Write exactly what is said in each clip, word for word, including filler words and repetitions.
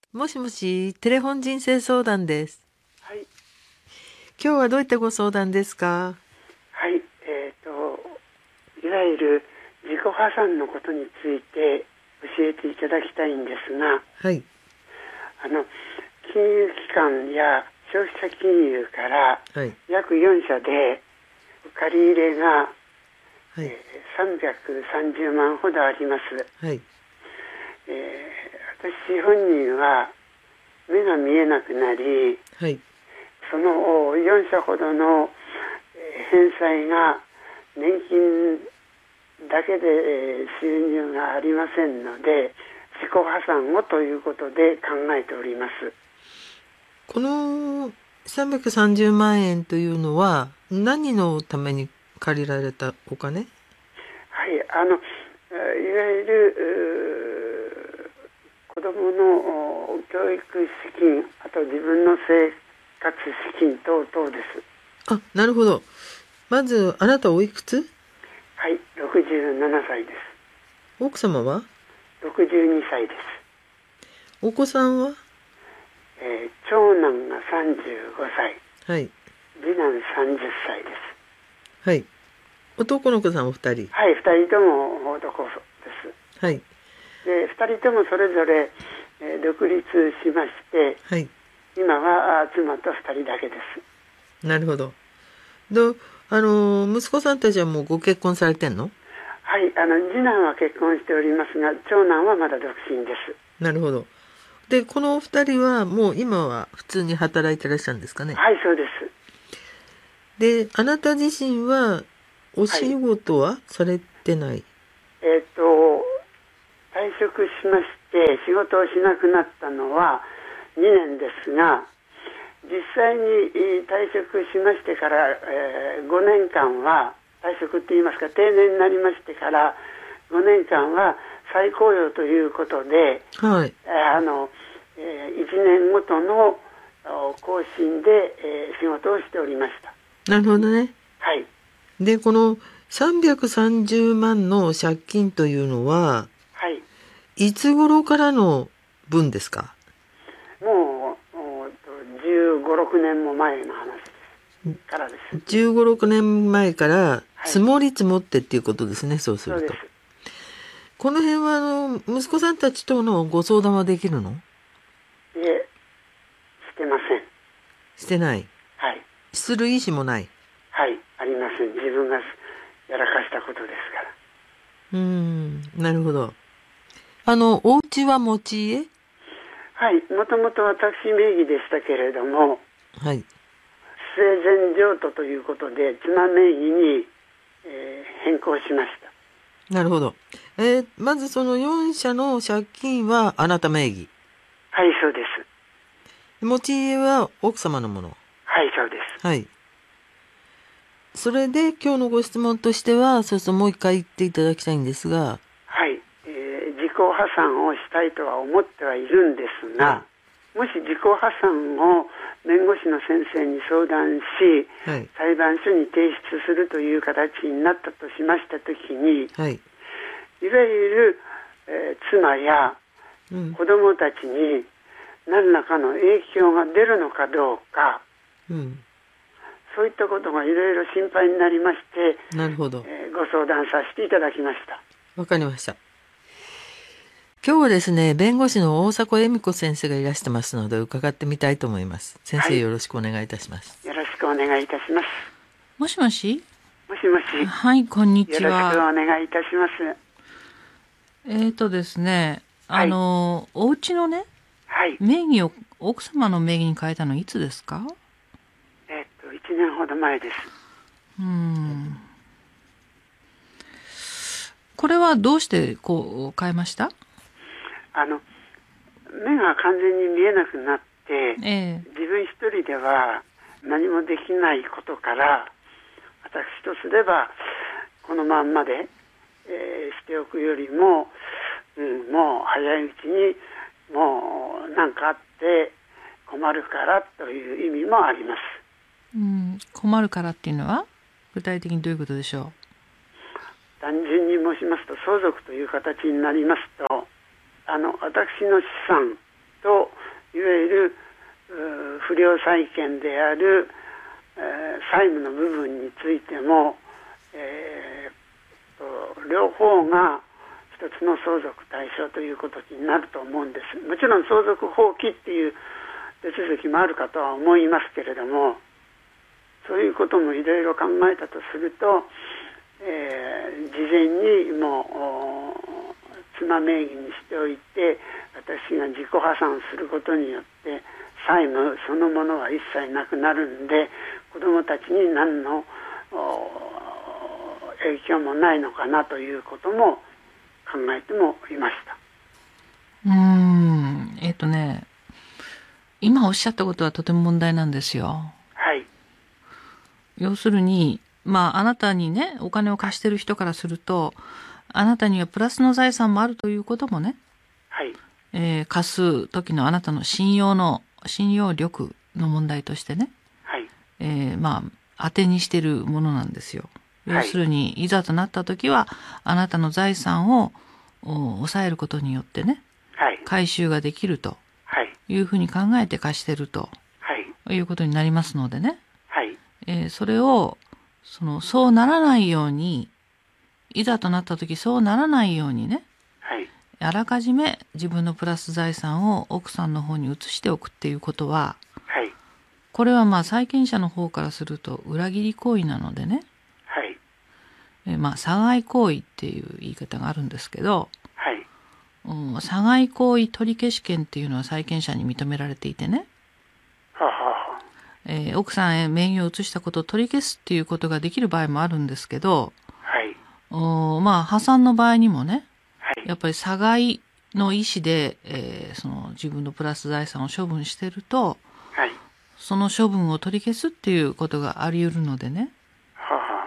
もしもし、テレフォン人生相談です。 はい。 今日はどういったご相談ですか？ はい。えっと、いわゆる自己破産のことについて教えていただきたいんですが、 はい。 あの、金融機関や消費者金融からはい。 約よん社で借り入れが、 はい。 えーさんびゃくさんじゅうまんほどあります。 はい。 えー私本人は目が見えなくなり、 はい。 そのよん社ほどのえー返済が年金だけでえー収入がありませんので、自己破産をということで考えております。 このさんびゃくさんじゅうまん円というのは何のために借りられたお金？ はい、あの、えーいわゆるうー子どものお教育資金、あと自分の生活資金等々です。 あ、なるほど。まず、あなたおいくつ？ はい、ろくじゅうななさいです。 奥様は？ ろくじゅうにさいです。 お子さんは？ えー長男がさんじゅうごさい、 はい。 次男さんじゅっさいです。 はい。男の子さんお二人？ はい、ふたりとも男です。 はい。 で、ふたりともそれぞれ、えー独立しまして、 はい。 今はあ妻とふたりだけです。 なるほど。ど、あの、息子さんたちはもうご結婚されてんの？ はい、あの次男は結婚しておりますが、長男はまだ独身です。 なるほど。で、このお二人はもう今は普通に働いてらっしゃるんですかね？ はい、そうです。 で、あなた自身はおはい、 仕事はされてない？ えっと退職しまして仕事をしなくなったのはにねんですが、実際にえー退職しましてから、えーごねんかんは、退職って言いますか定年になりましてからごねんかんは再雇用ということで、 はい。 えーあのえーいちねんごとのお更新で、えー仕事をしておりました。 なるほどね。 はい。 で、このさんびゃくさんじゅうまんの借金というのは、 はい。 いつ頃からの分ですか？ もうおーとじゅうご、ろくねんも前の話ですからです。 じゅうご、ろくねんまえからはい。 積もり積もってっていうことですね、そうすると。 そうです。 この辺は、あの、息子さんたちとのご相談はできるの？ いえ、してません。 してない。 はい。 する意思もない。 はい。ありません。自分がやらかしたことですから。 うーん、なるほど。あの、お家は持ち家？ はい。もともと私名義でしたけれども、 はい。 生前譲渡ということで妻名義に、えー変更しました。 なるほど。えーまずそのよん社の借金はあなた名義。 はい、そうです。 持ち家は奥様のもの。 はい、そうです。 はい。それで今日のご質問としては、そうそうもう一回言っていただきたいんですが、 はい、えー自己破産をしたいとは思ってはいるんですが、 はい。 もし自己破産を弁護士の先生に相談し、 はい。 裁判所に提出するという形になったとしましたときに、 はい。 いわゆる、えー妻やうん。 子供たちに何らかの影響が出るのかどうか、 うん。 そういったことがいろいろ心配になりまして、 なるほど。 えーご相談させていただきました。 わかりました。今日はですね、弁護士の大迫恵美子先生がいらしてますので、伺ってみたいと思います。先はい、 生よろしくお願いいたします。 よろしくお願いいたします。 もしもし。 もしもし、 はい、こんによろしくおちは。 願いいたします。 えーとですね、あはい、 の、お家のね、 はい、 名義を奥様の名義に変えたのいつですか？ えっと、いちねんほど前です。 うーん。これはどうしてこう変えました？ あの、目が完全に見えなくなって、 ええ。 自分一人では何もできないことから、私とすれば、このまんまで、えーしておくよりも、うん、もう早いうちに、もう何かあって困るからという意味もあります。 うん、困るからっていうのは具体的にどういうことでしょ単純に申しますと、相続という形になりますと、あの私の資産といわゆるう不良債権である、えー債務の部分についても、えーと両方が一つの相続対象ということになると思うんです。もちろん相続放棄っていう手続きもあるかとは思いますけれども、そういうこともいろいろ考えたとすると、えー事前にもう妻名義にしておいて、私が自己破産することによって債務そのものは一切なくなるんで、子どもたちに何の影響もないのかなということも考えてもいました。 うーん、えっとね、今おっしゃったことはとても問題なんですよ。 はい。 要するに、まあ、あなたにね、お金を貸してる人からすると、あなたにはプラスの財産もあるということもね、 はい。 えー貸す時のあなたの信用の、信用力の問題としてね、 はい。 えーまあ、当てにしてるものなんですよ。 はい要するに、いざとなった時は、あなたの財産をお抑えることによってね、 はい。 回収ができるとはい。 いうふうに考えて貸してるとはい。 いうことになりますのでね、 はい。 えーそれを、その、そうならないように、いざとなった時そうならないようにね、 はい。 あらかじめ自分のプラス財産を奥さんの方に移しておくっていうことは、 はい。 これはまあ債権者の方からすると裏切り行為なのでね、 はい。 えーまあ差害行為っていう言い方があるんですけど、 はい。 うん差害行為取消権っていうのは債権者に認められていてね、 ははは。 えー奥さんへ名義を移したことを取り消すっていうことができる場合もあるんですけど、 はい。 おまあ破産の場合にもね、 はい。 やっぱり差害の意思で、えーその自分のプラス財産を処分してると、 はい。 その処分を取り消すっていうことがあり得るのでね、 はは。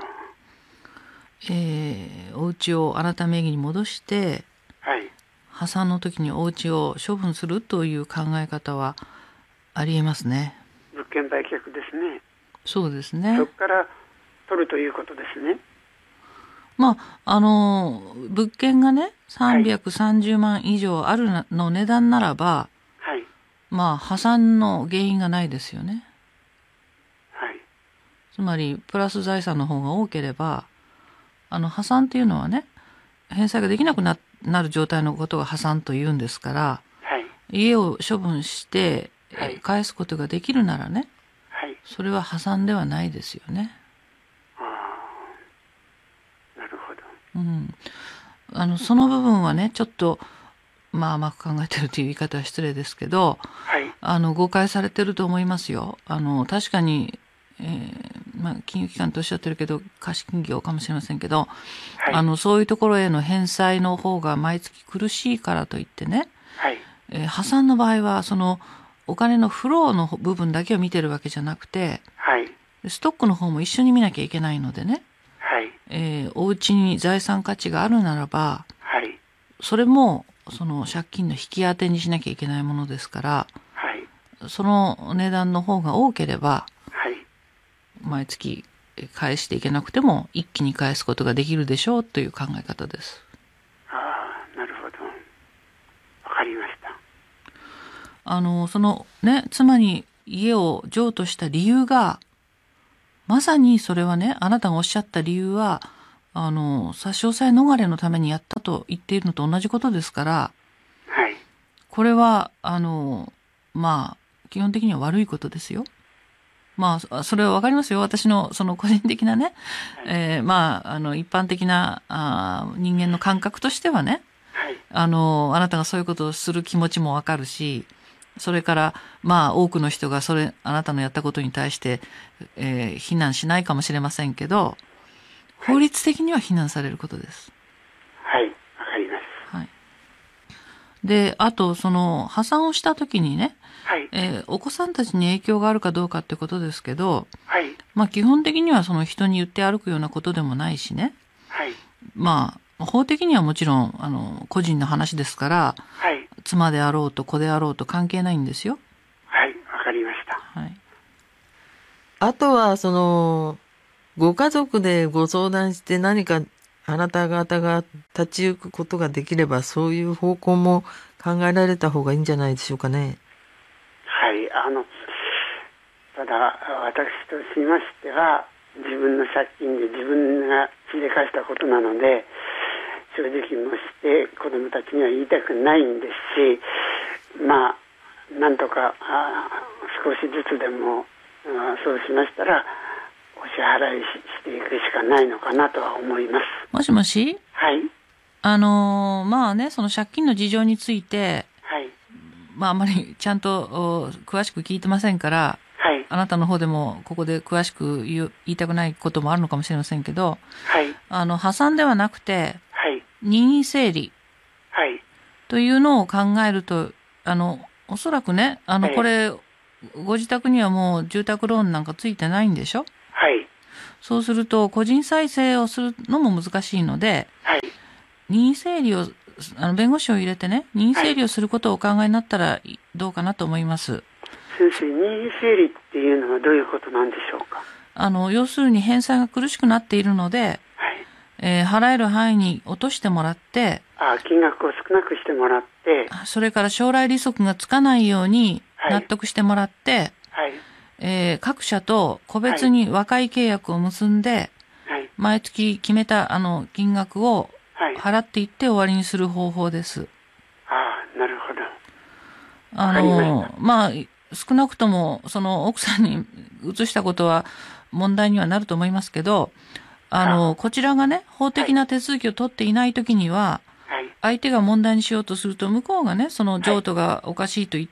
えーお家をあなた名義に戻して、 はい。 破産の時にお家を処分するという考え方はありえますね。 物件売却ですね。 そうですねそ。こから取るということですね。 まあ、あの、物件がね、さんびゃくさんじゅうまん以上あるなの値段ならば、 はい。 まあ、破産の原因がないですよね。 はい。 つまり、プラス財産の方が多ければ、あの、破産っていうのはね、返済ができなくななる状態のことが破産というんですから、 はい。 家を処分して、えはい返すことができるならね、 はい。 それは破産ではないですよね。 ああ。なるほど。 うん。あの、その部分はね、ちょっと、まあ甘く考えてるという言い方は失礼ですけど、 はい。 あの、誤解されてると思いますよ。あの、確かに、えーまあ、金融機関とおっしゃってるけど、貸金業かもしれませんけど、 はい。 あの、そういうところへの返済の方が毎月苦しいからといってね、 はい。 えー破産の場合は、その、お金のフローの部分だけを見てるわけじゃなくて、 はい。 ストックの方も一緒に見なきゃいけないのでね、 はい。 えーお家に財産価値があるならば、 はい。 それも、その借金の引き当てにしなきゃいけないものですから、 はい。 その値段の方が多ければ、 はい。 毎月返していけなくても一気に返すことができるでしょうという考え方です。 ああ、なるほど。わかりました。 あの、そのね、妻に家を譲渡した理由が、まさにそれはね、あなたがおっしゃった理由は、あの、差し押さえ逃れのためにやったと言っているのと同じことですから、 はい。 これは、あの、まあ、基本的には悪いことですよ。まあ、それはわかりますよ。私のその個人的なね、えーまあ、あの、一般的なあー人間の感覚としてはね、 はい。 あの、あなたがそういうことをする気持ちもわかるし、それから、まあ、多くの人がそれ、あなたのやったことに対して、えー非難しないかもしれませんけど、法律的には非難されることです。 はい。わかります。 はい。で、あと、その、破産をしたときにね、 はい。 えーお子さんたちに影響があるかどうかってことですけど、 はい。 まあ基本的にはその人に言って歩くようなことでもないしね。 はい。 まあ法的にはもちろんあの個人の話ですから、 はい。 妻であろうと子であろうと関係ないんですよ。 はい。わかりました。 はい。 あとは、その、ご家族でご相談して何かあなた方が立ち行くことができれば、そういう方向も考えられた方がいいんじゃないでしょうかね。 あのただ私としましては自分の借金で自分がしでかしたことなので正直もして子どもたちには言いたくないんですし、まあなんとかあ少しずつでもあそうしましたらお支払いしていくしかないのかなとは思います。 もしもし。 はい。 あのー、まあね、その借金の事情について、 はい。 まああんまりちゃんと詳しく聞いてませんから、 はい。 あなたの方でもここで詳しく言う言いたくないこともあるのかもしれませんけど、 はい。 あの破産ではなくて、 はい。 任意整理はいというのを考えると、あのおそらくね、あのこれ、ご自宅にはもう住宅ローンなんかついてないんでしょ。 はい。 そうすると個人再生をするのも難しいので、 はい。 任意整理をあの弁護士を入れてね、任意整理をすることをお考えになったらどうかなと思います。 先生、任意整理っていうのはどういうことなんでしょうか。 あの要するに返済が苦しくなっているので、 はい。 えー、払える範囲に落としてもらって、 あ金額を少なくしてもらって、 それから将来利息がつかないように納得してもらって、 はい。 えー、各社と個別に和解契約を結んで、 はい、 毎月決めたあの金額を払っていって終わりにする方法です。 ああ、なるほど。 あの、まあ、少なくともその奥さんに移したことは問題にはなると思いますけど、あの、こちらがね、法的な手続きを取っていないときには、はい、相手が問題にしようとすると、向こうがね、その譲渡がおかしいと言って、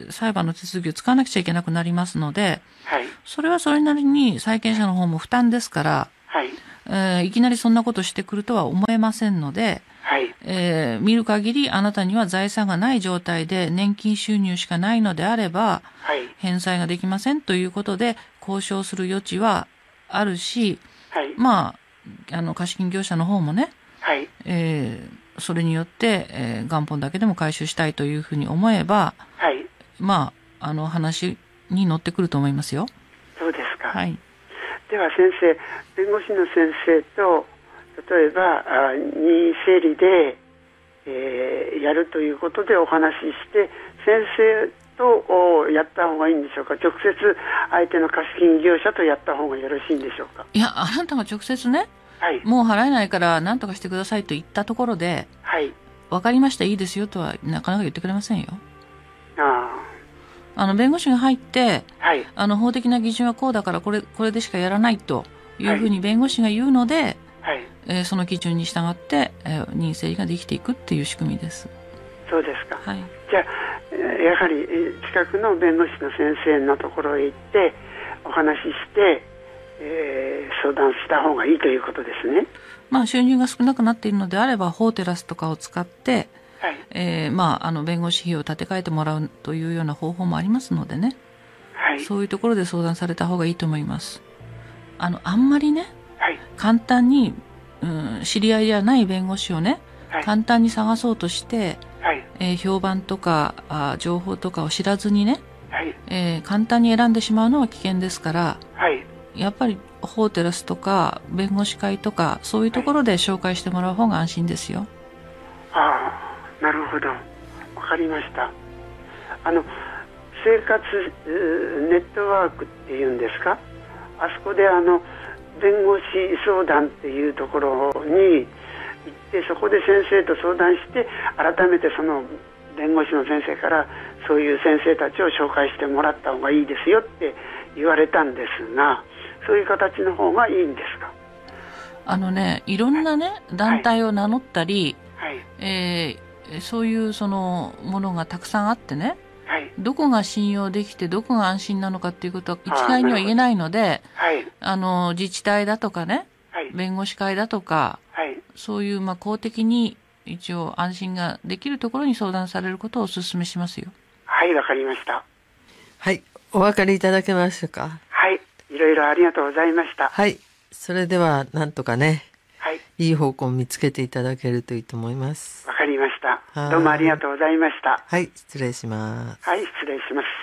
裁判の手続きを使わなくちゃいけなくなりますので、はい、それはそれなりに債権者の方も負担ですから、はいえー、いきなりそんなことしてくるとは思えませんので、はいえー、見る限りあなたには財産がない状態で年金収入しかないのであれば、はい、返済ができませんということで交渉する余地はあるし、はい、まあ、あの貸金業者の方もね、はいえー、それによって、えー、元本だけでも回収したいというふうに思えば、はい、まあ、あの話に乗ってくると思いますよ。 そうですか。 はい、 では先生、弁護士の先生と例えば任意整理で、えー、やるということでお話しして先生とやった方がいいんでしょうか、直接相手の貸金業者とやった方がよろしいんでしょうか。 いや、あなたが直接ね、はい、もう払えないから何とかしてくださいと言ったところで、はい、分かりました、いいですよとはなかなか言ってくれませんよ。ああの弁護士が入って、はい、あの法的な基準はこうだからこれ、これでしかやらないというふうに弁護士が言うので、はいえー、その基準に従って、えー、任意整理ができていくっていう仕組みです。 そうですか、 はい、 じゃあやはり近くの弁護士の先生のところへ行ってお話しして、えー、相談した方がいいということですね。 まあ、収入が少なくなっているのであれば法テラスとかを使って、はいえーまあ、あの弁護士費用を立て替えてもらうというような方法もありますのでね、はい、そういうところで相談された方がいいと思います。あのあんまりね、はい、簡単に、うん、知り合いではない弁護士をね、はい、簡単に探そうとして、はいえー、評判とかあ情報とかを知らずにね、はいえー、簡単に選んでしまうのは危険ですから、はい、やっぱり法テラスとか弁護士会とかそういうところで紹介してもらう方が安心ですよ。 ああ、なるほど、わかりました。あの生活ネットワークっていうんですか、あそこであの弁護士相談っていうところに行ってそこで先生と相談して改めてその弁護士の先生からそういう先生たちを紹介してもらった方がいいですよって言われたんですが、そういう形の方がいいんですか。 あのね、いろんなね、はい、団体を名乗ったり、はいえー、そういうそのものがたくさんあってね、はい、どこが信用できてどこが安心なのかっていうことは一概には言えないので、はい、あの自治体だとかね、はい、弁護士会だとか、はい、そういうまあ公的に一応安心ができるところに相談されることをお勧めしますよ。 はい、わかりました。 はい、お分かりいただけましたか。 はい、いろいろありがとうございました。 はい、それではなんとかね、はい、いい方向を見つけていただけるといいと思います。 わかりました。どうもありがとうございました。 はい、失礼します。 はい、失礼します。